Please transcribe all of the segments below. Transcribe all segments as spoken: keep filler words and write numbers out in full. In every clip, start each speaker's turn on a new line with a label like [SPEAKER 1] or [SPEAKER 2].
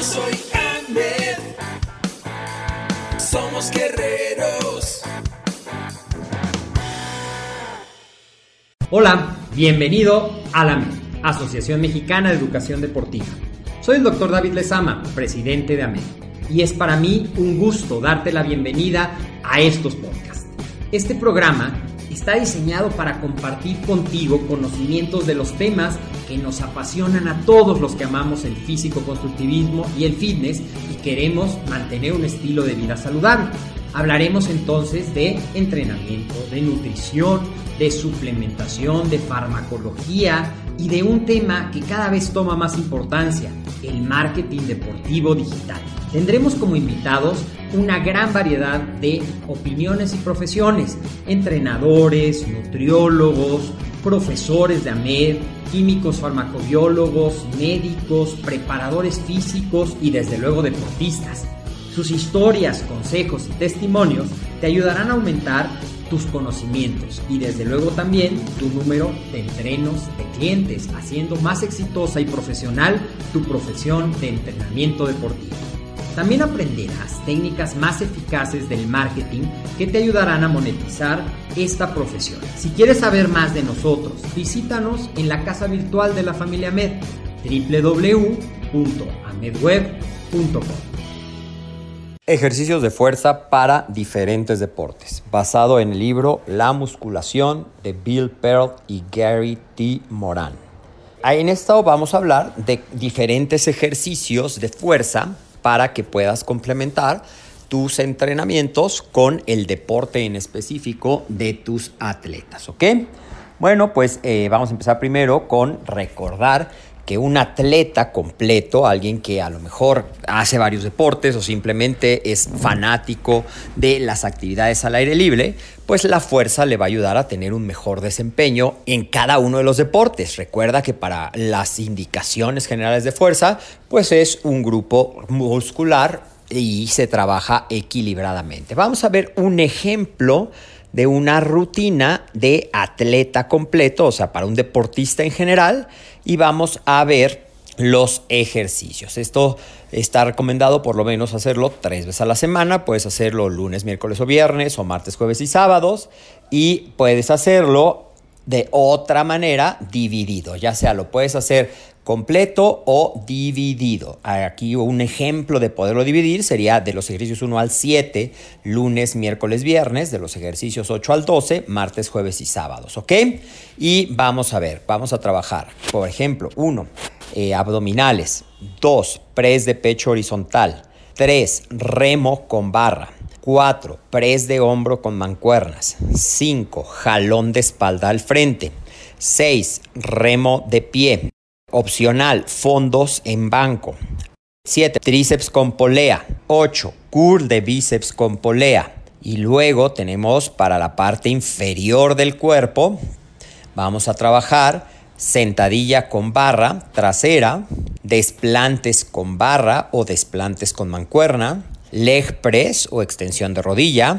[SPEAKER 1] soy Ahmed. Somos guerreros.
[SPEAKER 2] Hola, bienvenido a la AMED, Asociación Mexicana de Educación Deportiva. Soy el doctor David Lezama, presidente de AMED, y es para mí un gusto darte la bienvenida a estos podcasts. Este programa está diseñado para compartir contigo conocimientos de los temas que nos apasionan a todos los que amamos el físico-constructivismo y el fitness y queremos mantener un estilo de vida saludable. Hablaremos entonces de entrenamiento, de nutrición, de suplementación, de farmacología y de un tema que cada vez toma más importancia, el marketing deportivo digital. Tendremos como invitados una gran variedad de opiniones y profesiones, entrenadores, nutriólogos, profesores de AMED, químicos farmacobiólogos, médicos, preparadores físicos y desde luego deportistas. Sus historias, consejos y testimonios te ayudarán a aumentar tus conocimientos y desde luego también tu número de entrenos de clientes, haciendo más exitosa y profesional tu profesión de entrenamiento deportivo. También aprenderás técnicas más eficaces del marketing que te ayudarán a monetizar esta profesión. Si quieres saber más de nosotros, visítanos en la casa virtual de la familia AMED, doble u doble u doble u punto amedweb punto com.
[SPEAKER 3] Ejercicios de fuerza para diferentes deportes, basado en el libro La musculación de Bill Pearl y Gary T. Moran. En esto vamos a hablar de diferentes ejercicios de fuerza para que puedas complementar tus entrenamientos con el deporte en específico de tus atletas, ¿ok? Bueno, pues eh, vamos a empezar primero con recordar que un atleta completo, alguien que a lo mejor hace varios deportes o simplemente es fanático de las actividades al aire libre, pues la fuerza le va a ayudar a tener un mejor desempeño en cada uno de los deportes. Recuerda que para las indicaciones generales de fuerza, pues es un grupo muscular y se trabaja equilibradamente. Vamos a ver un ejemplo de una rutina de atleta completo, o sea, para un deportista en general, y vamos a ver los ejercicios. Esto está recomendado por lo menos hacerlo tres veces a la semana. Puedes hacerlo lunes, miércoles o viernes, o martes, jueves y sábados, y puedes hacerlo de otra manera dividido, ya sea lo puedes hacer completo o dividido. Aquí un ejemplo de poderlo dividir sería de los ejercicios uno al siete, lunes, miércoles, viernes, de los ejercicios ocho al doce, martes, jueves y sábados, ¿ok? Y vamos a ver, vamos a trabajar, por ejemplo, uno, eh, abdominales, dos, press de pecho horizontal, tres, remo con barra, cuatro, press de hombro con mancuernas, cinco, jalón de espalda al frente, seis, remo de pie. Opcional, fondos en banco. siete. Tríceps con polea. ocho. Curl de bíceps con polea. Y luego tenemos para la parte inferior del cuerpo, vamos a trabajar sentadilla con barra trasera, desplantes con barra o desplantes con mancuerna, leg press o extensión de rodilla,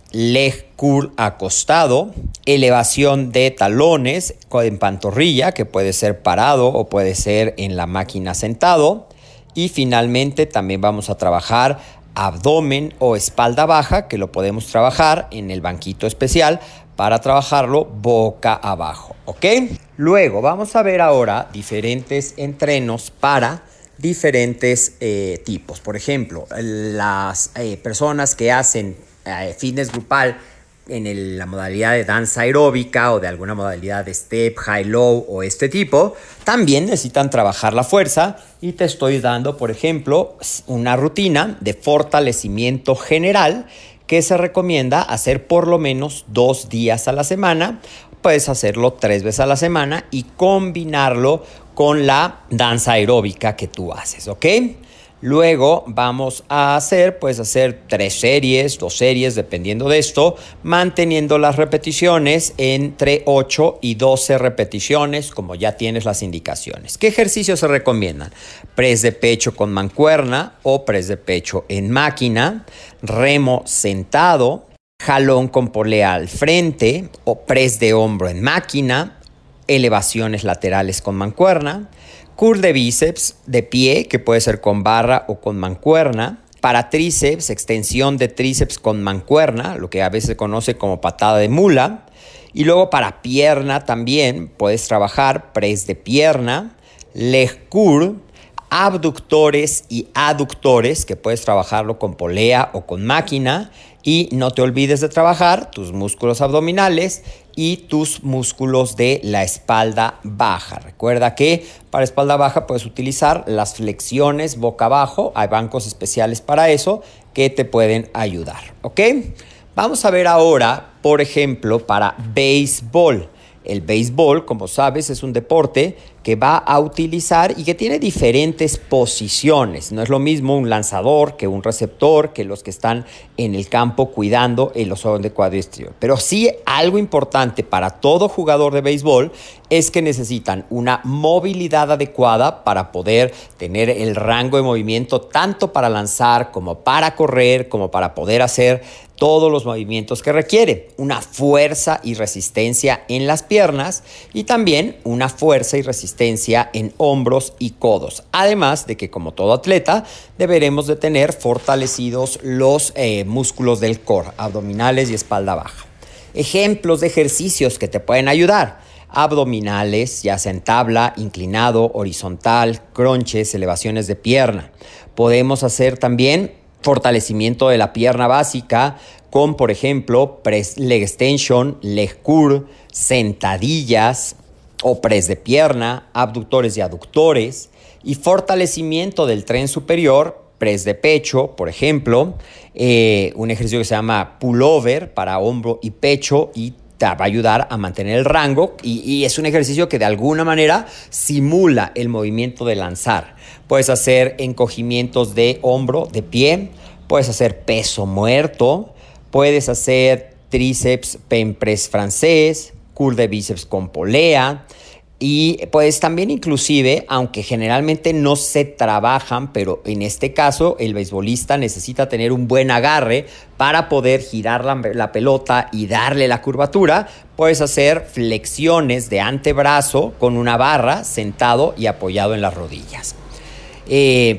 [SPEAKER 3] leg curl acostado, elevación de talones en pantorrilla, que puede ser parado o puede ser en la máquina sentado. Y finalmente también vamos a trabajar abdomen o espalda baja, que lo podemos trabajar en el banquito especial para trabajarlo boca abajo, ¿ok? Luego vamos a ver ahora diferentes entrenos para diferentes eh, tipos. Por ejemplo, las eh, personas que hacen eh, fitness grupal en el, la modalidad de danza aeróbica o de alguna modalidad de step, high-low o este tipo, también necesitan trabajar la fuerza y te estoy dando, por ejemplo, una rutina de fortalecimiento general que se recomienda hacer por lo menos dos días a la semana. Puedes hacerlo tres veces a la semana y combinarlo con la danza aeróbica que tú haces, ¿ok? Luego vamos a hacer, puedes hacer tres series, dos series, dependiendo de esto, manteniendo las repeticiones entre ocho y doce repeticiones, como ya tienes las indicaciones. ¿Qué ejercicios se recomiendan? Press de pecho con mancuerna o press de pecho en máquina, remo sentado, jalón con polea al frente o press de hombro en máquina, elevaciones laterales con mancuerna, Curl de bíceps de pie, que puede ser con barra o con mancuerna. Para tríceps, extensión de tríceps con mancuerna, lo que a veces se conoce como patada de mula. Y luego para pierna también puedes trabajar press de pierna, leg curl, abductores y aductores, que puedes trabajarlo con polea o con máquina. Y no te olvides de trabajar tus músculos abdominales y tus músculos de la espalda baja. Recuerda que para espalda baja puedes utilizar las flexiones boca abajo. Hay bancos especiales para eso que te pueden ayudar, ¿ok? Vamos a ver ahora, por ejemplo, para béisbol. El béisbol, como sabes, es un deporte que va a utilizar y que tiene diferentes posiciones. No es lo mismo un lanzador que un receptor, que los que están en el campo cuidando el osón de cuadriceps. Pero sí, algo importante para todo jugador de béisbol es que necesitan una movilidad adecuada para poder tener el rango de movimiento tanto para lanzar como para correr, como para poder hacer todos los movimientos que requiere. Una fuerza y resistencia en las piernas y también una fuerza y resistencia en hombros y codos. Además de que, como todo atleta, deberemos de tener fortalecidos los eh, músculos del core, abdominales y espalda baja. Ejemplos de ejercicios que te pueden ayudar. Abdominales, ya sea en tabla, inclinado, horizontal, crunches, elevaciones de pierna. Podemos hacer también fortalecimiento de la pierna básica con, por ejemplo, press leg extension, leg curl, sentadillas o press de pierna, abductores y aductores, y fortalecimiento del tren superior, press de pecho, por ejemplo, eh, un ejercicio que se llama pullover para hombro y pecho y te va a ayudar a mantener el rango y, y es un ejercicio que de alguna manera simula el movimiento de lanzar. Puedes hacer encogimientos de hombro, de pie, puedes hacer peso muerto, puedes hacer tríceps pen press francés, curl de bíceps con polea. Y pues también inclusive, aunque generalmente no se trabajan, pero en este caso el beisbolista necesita tener un buen agarre para poder girar la, la pelota y darle la curvatura, puedes hacer flexiones de antebrazo con una barra sentado y apoyado en las rodillas. Eh,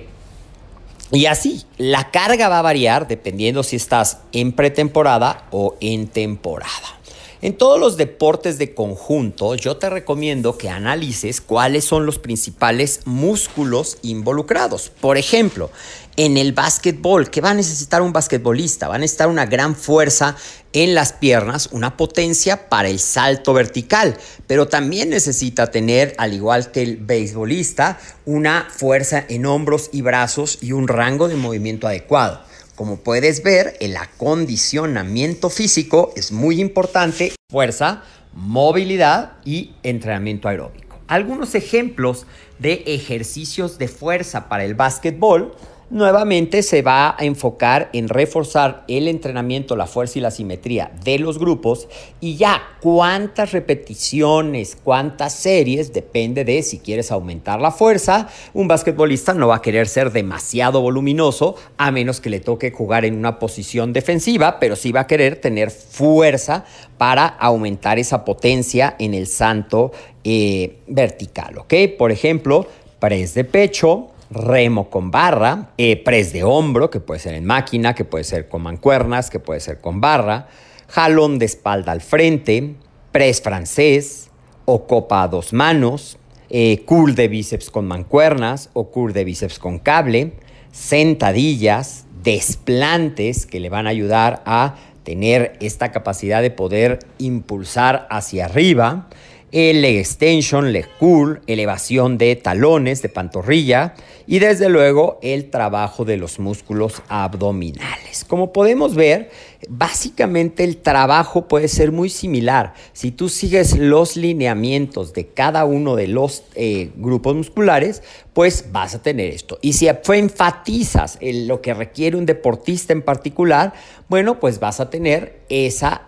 [SPEAKER 3] y así, la carga va a variar dependiendo si estás en pretemporada o en temporada. En todos los deportes de conjunto, yo te recomiendo que analices cuáles son los principales músculos involucrados. Por ejemplo, en el básquetbol, ¿qué va a necesitar un basquetbolista? Va a necesitar una gran fuerza en las piernas, una potencia para el salto vertical, pero también necesita tener, al igual que el beisbolista, una fuerza en hombros y brazos y un rango de movimiento adecuado. Como puedes ver, el acondicionamiento físico es muy importante. Fuerza, movilidad y entrenamiento aeróbico. Algunos ejemplos de ejercicios de fuerza para el básquetbol. Nuevamente se va a enfocar en reforzar el entrenamiento, la fuerza y la simetría de los grupos y ya cuántas repeticiones, cuántas series, depende de si quieres aumentar la fuerza. Un basquetbolista no va a querer ser demasiado voluminoso a menos que le toque jugar en una posición defensiva, pero sí va a querer tener fuerza para aumentar esa potencia en el salto eh, vertical, ¿ok? Por ejemplo, press de pecho, remo con barra, eh, press de hombro, que puede ser en máquina, que puede ser con mancuernas, que puede ser con barra, jalón de espalda al frente, press francés o copa a dos manos, eh, curl de bíceps con mancuernas o curl de bíceps con cable, sentadillas, desplantes que le van a ayudar a tener esta capacidad de poder impulsar hacia arriba, el leg extension, leg curl, elevación de talones, de pantorrilla y desde luego el trabajo de los músculos abdominales. Como podemos ver, básicamente el trabajo puede ser muy similar. Si tú sigues los lineamientos de cada uno de los eh, grupos musculares, pues vas a tener esto. Y si enfatizas en lo que requiere un deportista en particular, bueno, pues vas a tener esa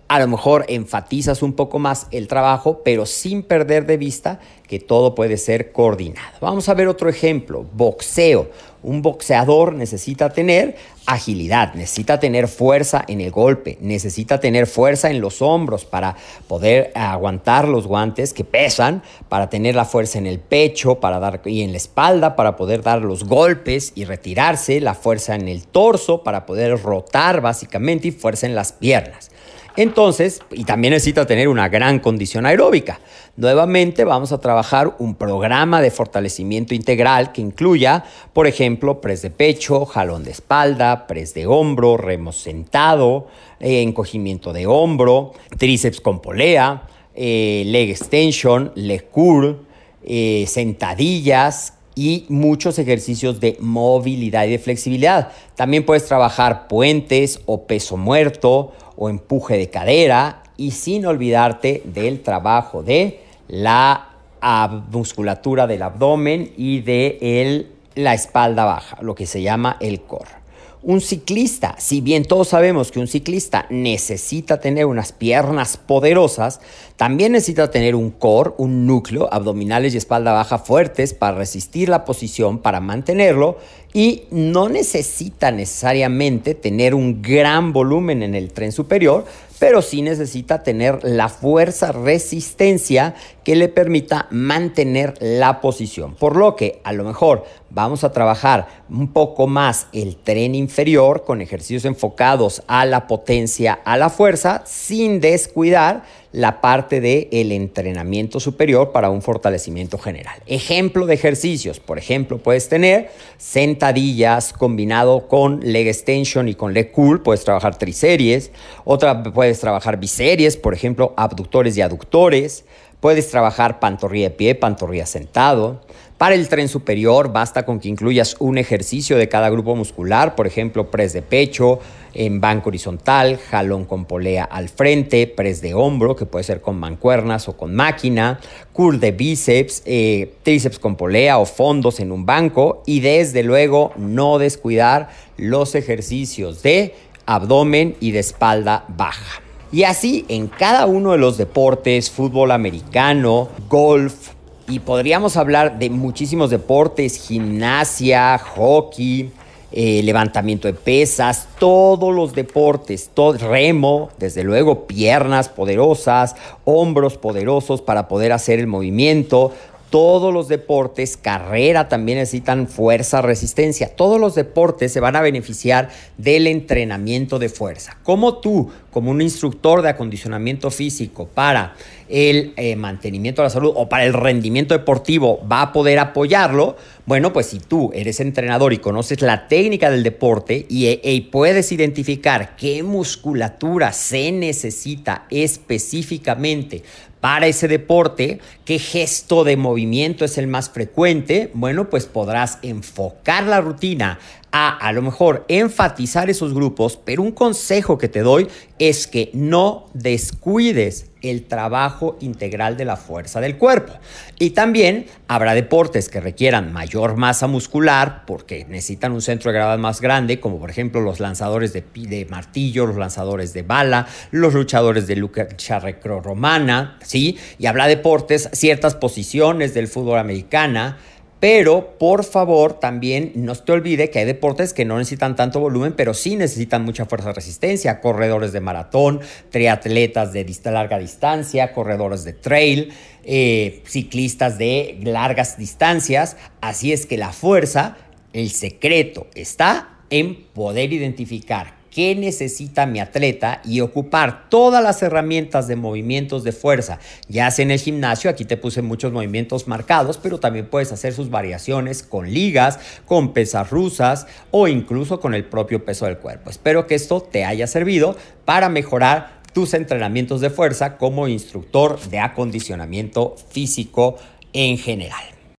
[SPEAKER 3] A lo mejor enfatizas un poco más el trabajo, pero sin perder de vista que todo puede ser coordinado. Vamos a ver otro ejemplo, boxeo. Un boxeador necesita tener agilidad, necesita tener fuerza en el golpe, necesita tener fuerza en los hombros para poder aguantar los guantes que pesan, para tener la fuerza en el pecho para dar, y en la espalda para poder dar los golpes y retirarse, la fuerza en el torso para poder rotar básicamente y fuerza en las piernas. Entonces, y también necesita tener una gran condición aeróbica. Nuevamente vamos a trabajar un programa de fortalecimiento integral que incluya, por ejemplo, press de pecho, jalón de espalda, press de hombro, remo sentado, eh, encogimiento de hombro, tríceps con polea, eh, leg extension, leg curl, eh, sentadillas, y muchos ejercicios de movilidad y de flexibilidad. También puedes trabajar puentes o peso muerto o empuje de cadera y sin olvidarte del trabajo de la musculatura del abdomen y de el, la espalda baja, lo que se llama el core. Un ciclista, si bien todos sabemos que un ciclista necesita tener unas piernas poderosas, también necesita tener un core, un núcleo, abdominales y espalda baja fuertes para resistir la posición, para mantenerlo, y no necesita necesariamente tener un gran volumen en el tren superior, pero sí necesita tener la fuerza resistencia que le permita mantener la posición. Por lo que a lo mejor vamos a trabajar un poco más el tren inferior con ejercicios enfocados a la potencia, a la fuerza, sin descuidar la parte del entrenamiento superior para un fortalecimiento general. Ejemplo de ejercicios, por ejemplo, puedes tener sentadillas combinado con leg extension y con leg curl, puedes trabajar triseries, otra puedes trabajar biseries, por ejemplo, abductores y aductores, puedes trabajar pantorrilla de pie, pantorrilla sentado. Para el tren superior basta con que incluyas un ejercicio de cada grupo muscular, por ejemplo, press de pecho, en banco horizontal, jalón con polea al frente, press de hombro, que puede ser con mancuernas o con máquina, curl de bíceps, eh, tríceps con polea o fondos en un banco y desde luego no descuidar los ejercicios de abdomen y de espalda baja. Y así en cada uno de los deportes, fútbol americano, golf, y podríamos hablar de muchísimos deportes, gimnasia, hockey, eh, levantamiento de pesas, todos los deportes, todo, remo, desde luego piernas poderosas, hombros poderosos para poder hacer el movimiento. Todos los deportes, carrera también necesitan fuerza, resistencia. Todos los deportes se van a beneficiar del entrenamiento de fuerza. ¿Cómo tú, como un instructor de acondicionamiento físico para el eh, mantenimiento de la salud o para el rendimiento deportivo va a poder apoyarlo? Bueno, pues si tú eres entrenador y conoces la técnica del deporte y, y puedes identificar qué musculatura se necesita específicamente para ese deporte, qué gesto de movimiento es el más frecuente, bueno, pues podrás enfocar la rutina a a lo mejor enfatizar esos grupos, pero un consejo que te doy es que no descuides el trabajo integral de la fuerza del cuerpo. Y también habrá deportes que requieran mayor masa muscular porque necesitan un centro de gravedad más grande, como por ejemplo los lanzadores de, de martillo, los lanzadores de bala, los luchadores de lucha grecorromana, ¿sí? Y habrá deportes, ciertas posiciones del fútbol americano. Pero, por favor, también no te olvide que hay deportes que no necesitan tanto volumen, pero sí necesitan mucha fuerza de resistencia. Corredores de maratón, triatletas de dist- larga distancia, corredores de trail, eh, ciclistas de largas distancias. Así es que la fuerza, el secreto está en poder identificar qué necesita mi atleta y ocupar todas las herramientas de movimientos de fuerza, ya sea en el gimnasio. Aquí te puse muchos movimientos marcados, pero también puedes hacer sus variaciones con ligas, con pesas rusas o incluso con el propio peso del cuerpo. Espero que esto te haya servido para mejorar tus entrenamientos de fuerza como instructor de acondicionamiento físico en general.